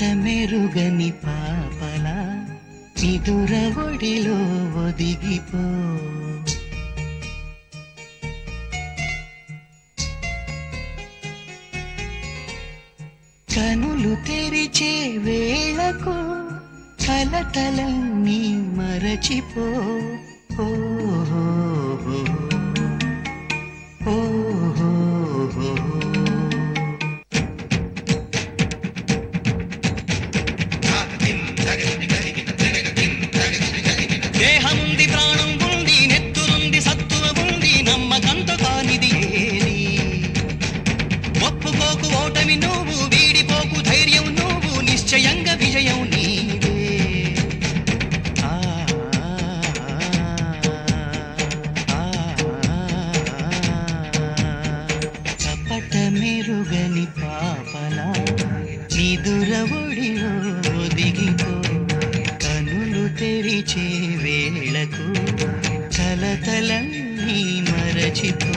మెరుగని పాపలా నిదుర ఒడిలో ఒదిగిపో. కనులు తెరిచే వేళకు కలతలన్నీ మరచిపో. దేహముంది, ప్రాణం ఉంది, నెత్తురుంది, సత్తువ ఉంది, నమ్మకంతో కానిది ఏది. ఒప్పుకోకు ఓటమి నువ్వు, వీడిపోకు ధైర్యం నువ్వు, నిశ్చయంగా విజయం నీదే. కపట మెరుగని పాపలా నిదుర ఒడిలో ఒదిగిపో. కనులు తెరిచే వేళకు కలతలన్నీ మరచిపో.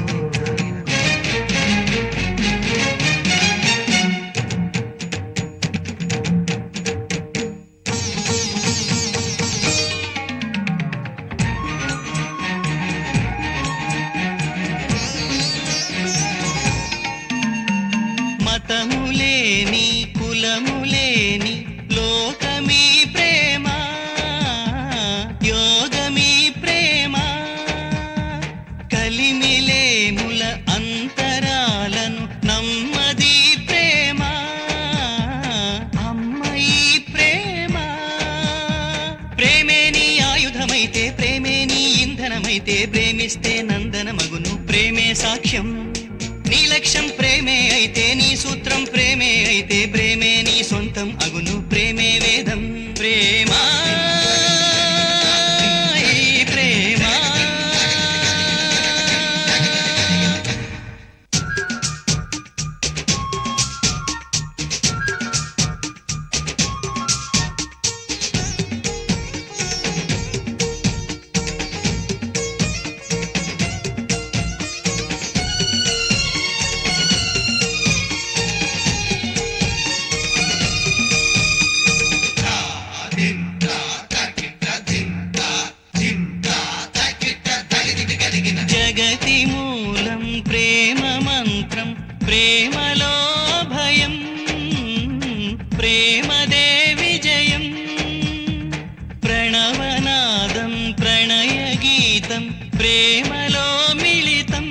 మతములేని కులములేని లోకమీ ప్రేమ, యోగమీ ప్రేమ. కలిమిలేముల అంతరాలను నమ్మది ప్రేమ, అమ్మయి ప్రేమ. ప్రేమే నీ ఆయుధమైతే, ప్రేమే నీ ఇంధనమైతే, ప్రేమిస్తే నందనమగును ప్రేమే సాక్ష్యం. నీ లక్ష్యం ప్రేమే అయితే, నీ సూత్రం ప్రేమే అయితే, ప్రేమే నీ సొంతం అగును ప్రేమే వేదం. ప్రేమా ప్రేమ. జగతి మూలం ప్రేమ మంత్రం, ప్రేమలో భయం, ప్రేమదే విజయం. ప్రణవనాదం ప్రణయ గీతం, ప్రేమలో మిళితం,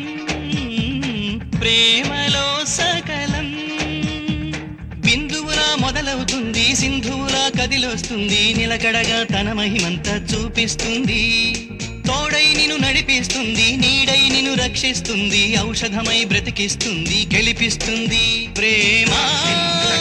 ప్రేమలో సకలం. బిందువులా మొదలవుతుంది, సింధువులా కదిలొస్తుంది, నిలకడగా తన మహిమంతా చూపిస్తుంది. తోడై నిన్ను నడిపిస్తుంది, నీడై నిన్ను రక్షిస్తుంది, ఔషధమై బ్రతికిస్తుంది, గెలిపిస్తుంది ప్రేమ.